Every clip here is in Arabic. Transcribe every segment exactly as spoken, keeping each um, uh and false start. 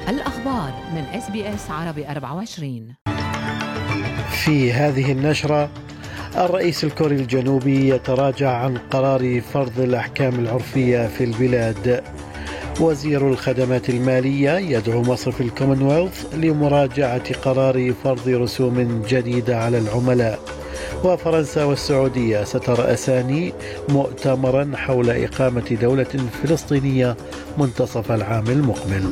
الأخبار من إس بي إس عربي أربعة وعشرين. في هذه النشرة: الرئيس الكوري الجنوبي يتراجع عن قرار فرض الأحكام العرفية في البلاد. وزير الخدمات المالية يدعو مصرف الكومنولث لمراجعة قرار فرض رسوم جديدة على العملاء. وفرنسا والسعودية سترأسان مؤتمرا حول إقامة دولة فلسطينية منتصف العام المقبل.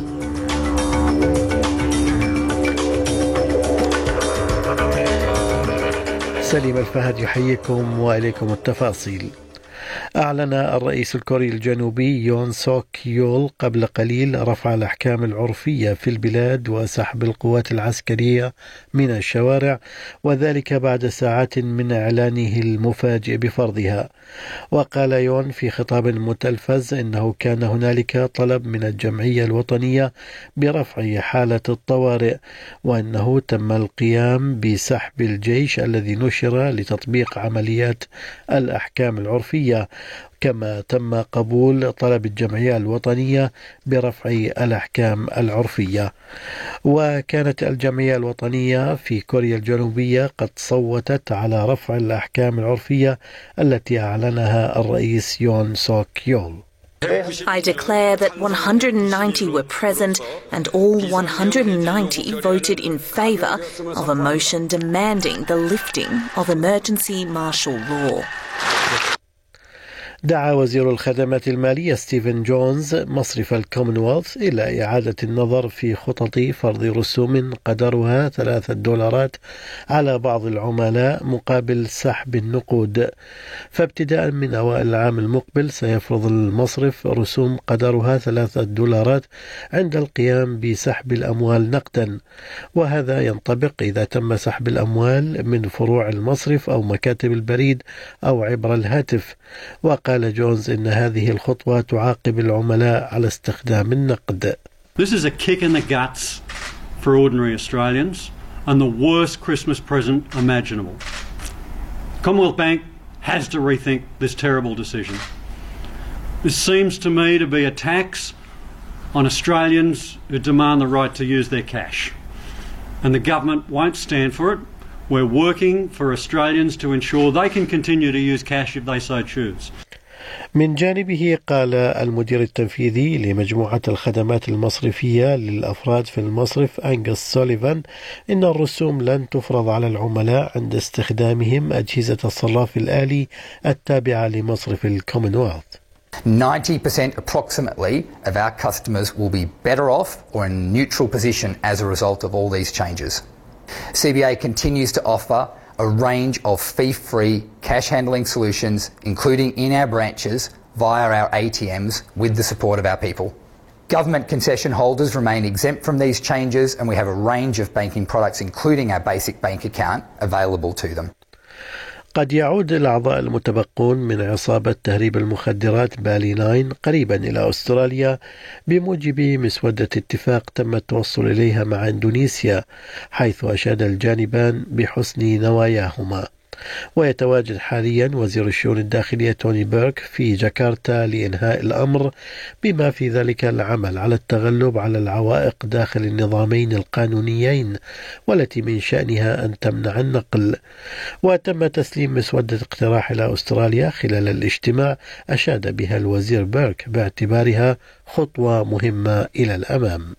سليم الفهد يحييكم وإليكم التفاصيل. أعلن الرئيس الكوري الجنوبي يون سوك يول قبل قليل رفع الأحكام العرفية في البلاد وسحب القوات العسكرية من الشوارع، وذلك بعد ساعات من إعلانه المفاجئ بفرضها. وقال يون في خطاب متلفز إنه كان هنالك طلب من الجمعية الوطنية برفع حالة الطوارئ، وأنه تم القيام بسحب الجيش الذي نشر لتطبيق عمليات الأحكام العرفية، كما تم قبول طلب الجمعية الوطنية برفع الأحكام العرفية. وكانت الجمعية الوطنية في كوريا الجنوبية قد صوتت على رفع الأحكام العرفية التي أعلنها الرئيس يون سوك يول. I declare that one hundred ninety were present and all one hundred ninety voted in favour of a motion demanding the lifting of emergency martial law. دعا وزير الخدمات المالية ستيفن جونز مصرف الكومنولث إلى إعادة النظر في خطط فرض رسوم قدرها ثلاثة دولارات على بعض العملاء مقابل سحب النقود. فابتداء من أوائل العام المقبل سيفرض المصرف رسوم قدرها ثلاثة دولارات عند القيام بسحب الأموال نقدا، وهذا ينطبق إذا تم سحب الأموال من فروع المصرف أو مكاتب البريد أو عبر الهاتف. وقال قال جونز إن هذه الخطوة تعاقب العملاء على استخدام النقد. This is a kick in the guts for ordinary Australians and the worst Christmas present imaginable. Commonwealth Bank has to rethink this terrible decision. This seems to me to be a tax on Australians who demand the right to use their cash. And the government won't stand for it. We're working for Australians to ensure they can continue to use cash if they so choose. من جانبه قال المدير التنفيذي لمجموعة الخدمات المصرفية للأفراد في المصرف أنجس سوليفان إن الرسوم لن تفرض على العملاء عند استخدامهم أجهزة الصراف الآلي التابعة لمصرف الكومنولث. ninety percent approximately of our customers will be better off or in a neutral position as a result of all these changes. C B A continues to offer a range of fee-free cash handling solutions, including in our branches via our A T Ms with the support of our people. Government concession holders remain exempt from these changes, and we have a range of banking products, including our basic bank account, available to them. قد يعود الأعضاء المتبقون من عصابة تهريب المخدرات بالي ناين قريبا إلى أستراليا بموجب مسودة اتفاق تم التوصل إليها مع إندونيسيا، حيث أشاد الجانبان بحسن نواياهما. ويتواجد حاليا وزير الشؤون الداخلية توني بيرك في جاكرتا لإنهاء الأمر، بما في ذلك العمل على التغلب على العوائق داخل النظامين القانونيين والتي من شأنها أن تمنع النقل. وتم تسليم مسودة اقتراح إلى أستراليا خلال الاجتماع أشاد بها الوزير بيرك باعتبارها خطوة مهمة إلى الأمام.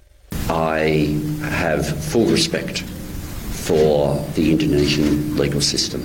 I have full respect for the Indonesian legal system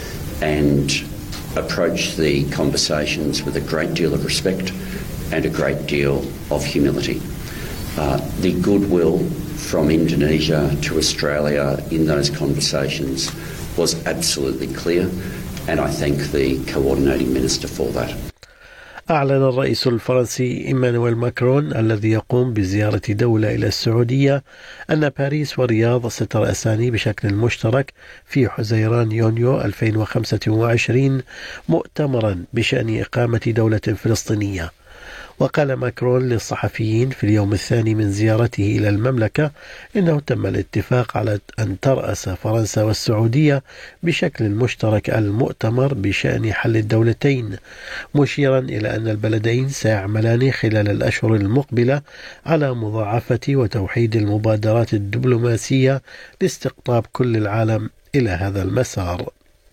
and approach the conversations with a great deal of respect and a great deal of humility. Uh, the goodwill from Indonesia to Australia in those conversations was absolutely clear, and I thank the coordinating minister for that. أعلن الرئيس الفرنسي إيمانويل ماكرون الذي يقوم بزيارة دولة إلى السعودية أن باريس والرياض سترأسان بشكل مشترك في حزيران يونيو ألفين وخمسة وعشرين مؤتمرا بشأن إقامة دولة فلسطينية. وقال ماكرون للصحفيين في اليوم الثاني من زيارته إلى المملكة إنه تم الاتفاق على أن ترأس فرنسا والسعودية بشكل مشترك المؤتمر بشأن حل الدولتين، مشيرا إلى أن البلدين سيعملان خلال الأشهر المقبلة على مضاعفة وتوحيد المبادرات الدبلوماسية لاستقطاب كل العالم إلى هذا المسار.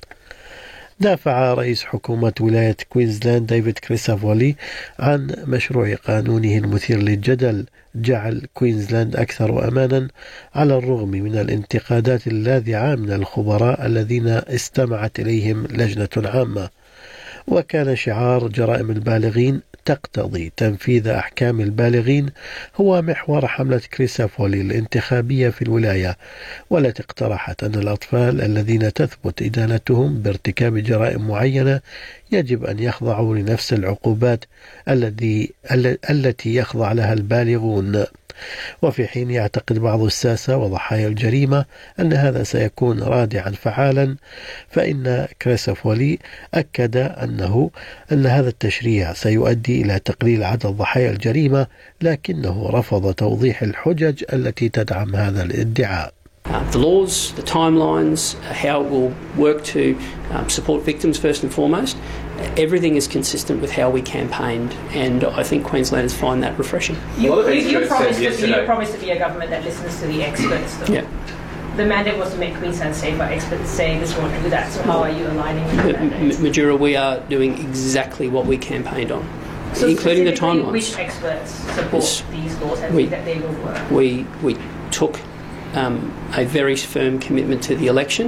دافع رئيس حكومة ولاية كوينزلاند ديفيد كريسافولي عن مشروع قانونه المثير للجدل جعل كوينزلاند أكثر أمانا على الرغم من الانتقادات اللاذعة من الخبراء الذين استمعت إليهم لجنة عامة. وكان شعار جرائم البالغين تقتضي تنفيذ أحكام البالغين هو محور حملة كريسافولي الانتخابية في الولاية، والتي اقترحت أن الأطفال الذين تثبت إدانتهم بارتكاب جرائم معينة يجب أن يخضعوا لنفس العقوبات الذي التي يخضع لها البالغون. وفي حين يعتقد بعض الساسة وضحايا الجريمة أن هذا سيكون رادعا فعالا، فإن كريسافولي أكد أنه أن هذا التشريع سيؤدي إلى تقليل عدد ضحايا الجريمة، لكنه رفض توضيح الحجج التي تدعم هذا الادعاء. Uh, the laws, the timelines, how it will work to um, support victims first and foremost, everything is consistent with how we campaigned, and I think Queenslanders find that refreshing. You, you, you, promised to, you promised to be a government that listens to the experts, though. Yeah. The mandate was to make Queensland safer. Experts say this won't do that, so how are you aligning with the mandate? Majura, we are doing exactly what we campaigned on, so including the timelines. Which experts support yes. these laws and we, think that they will work? We, we took Um, a very firm commitment to the election.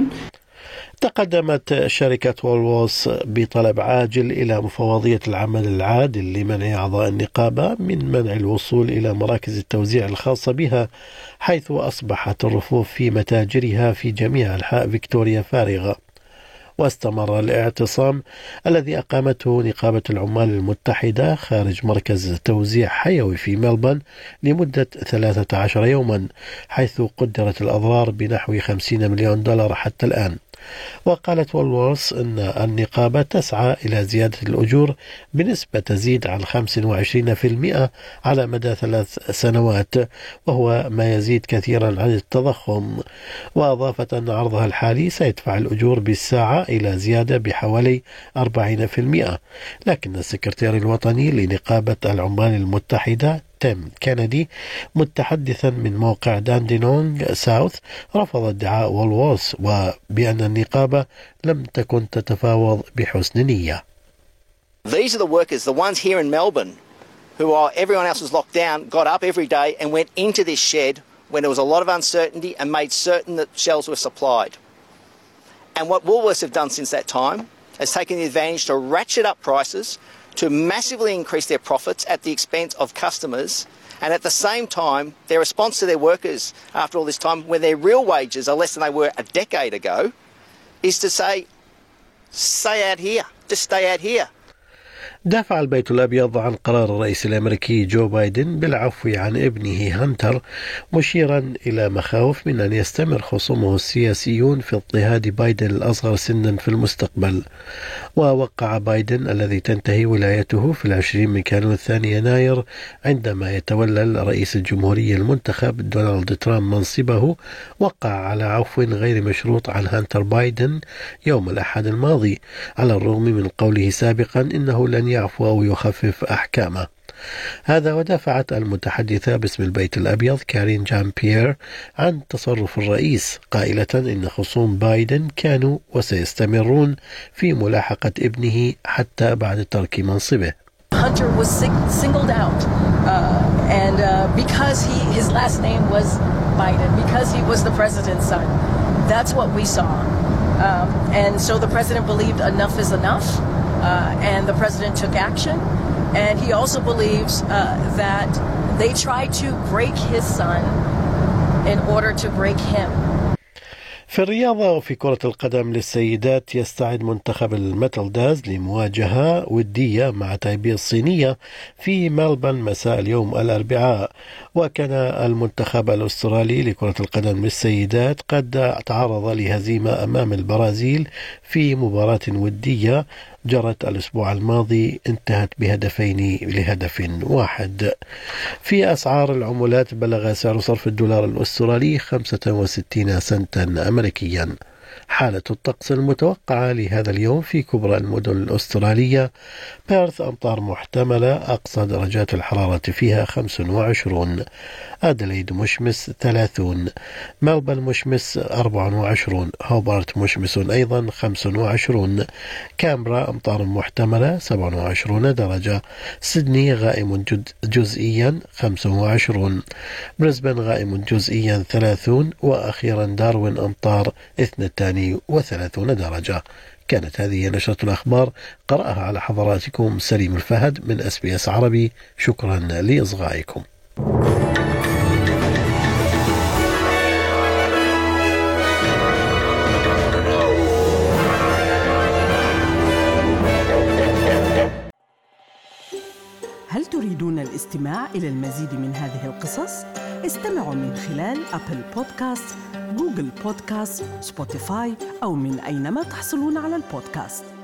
تقدمت شركة وولوورث بطلب عاجل إلى مفوضية العمل العادل لمنع أعضاء النقابة من منع الوصول إلى مراكز التوزيع الخاصة بها، حيث أصبحت الرفوف في متاجرها في جميع أنحاء فيكتوريا فارغة. واستمر الاعتصام الذي أقامته نقابة العمال المتحدة خارج مركز توزيع حيوي في ملبورن لمدة ثلاثة عشر يوما، حيث قدرت الأضرار بنحو خمسين مليون دولار حتى الآن. وقالت وولوورث أن النقابة تسعى إلى زيادة الأجور بنسبة تزيد عن خمسة وعشرين بالمئة على مدى ثلاث سنوات، وهو ما يزيد كثيرا عن التضخم. وأضافت أن عرضها الحالي سيدفع الأجور بالساعة إلى زيادة بحوالي أربعين بالمئة، لكن السكرتير الوطني لنقابة العمال المتحدة تيم كينيدي متحدثا من موقع داندينونغ ساوث رفض ادعاء وولوورث وبأن النقابة لم تكن تتفاوض بحسن نية. These are the workers, the ones here in Melbourne, who are everyone else was locked down, got up every day and went into this shed when there was a lot of uncertainty and made certain that shells were supplied. And what Woolworths have done since that time has taken the advantage to ratchet up prices, to massively increase their profits at the expense of customers, and at the same time their response to their workers after all this time, when their real wages are less than they were a decade ago, is to say, stay out here, just stay out here. دافع البيت الأبيض عن قرار الرئيس الأمريكي جو بايدن بالعفو عن ابنه هانتر، مشيرا إلى مخاوف من أن يستمر خصومه السياسيون في اضطهاد بايدن الأصغر سنا في المستقبل. ووقع بايدن الذي تنتهي ولايته في العشرين من كانون الثاني يناير عندما يتولى الرئيس الجمهوري المنتخب دونالد ترامب منصبه، وقع على عفو غير مشروط عن هانتر بايدن يوم الأحد الماضي، على الرغم من قوله سابقا إنه لن يعفو أو يخفف أحكامه. هذا ودافعت المتحدثة باسم البيت الأبيض كارين جان بيير عن تصرف الرئيس، قائلة إن خصوم بايدن كانوا وسيستمرون في ملاحقة ابنه حتى بعد ترك منصبه. Hunter was singled out uh, and uh, because he his last name was Biden, because he was the president's son. That's what we saw. Um, and so the president believed enough is enough. Uh, and the president took action, and he also believes uh, that they tried to break his son in order to break him. في الرياضة وفي كرة القدم للسيدات، يستعد منتخب الميتلداز لمواجهة ودية مع تايبي الصينية في ملبن مساء اليوم الأربعاء. وكان المنتخب الأسترالي لكرة القدم للسيدات قد تعرض لهزيمة أمام البرازيل في مباراة ودية جرت الأسبوع الماضي انتهت بهدفين لهدف واحد. في أسعار العملات بلغ سعر صرف الدولار الأسترالي خمسة وستين سنتا أمريكيا. حالة الطقس المتوقعة لهذا اليوم في كبرى المدن الأسترالية: بيرث أمطار محتملة، أقصى درجات الحرارة فيها خمس وعشرون، أدليد مشمس ثلاثون، ملبن مشمس أربع وعشرون، هوبارت مشمس أيضا خمس وعشرون، كامبرا أمطار محتملة سبع وعشرون درجة، سيدني غائم جزئيا خمس وعشرون، بريسبن غائم جزئيا ثلاثون، وأخيرا داروين أمطار اثنتان وثلاثون درجة. كانت هذه نشرة الأخبار، قرأها على حضراتكم سليم الفهد من إس بي إس عربي. شكرا لإصغائكم. هل تريدون الاستماع إلى المزيد من هذه القصص؟ استمعوا من خلال أبل بودكاست، جوجل بودكاست، سبوتيفاي أو من أينما تحصلون على البودكاست.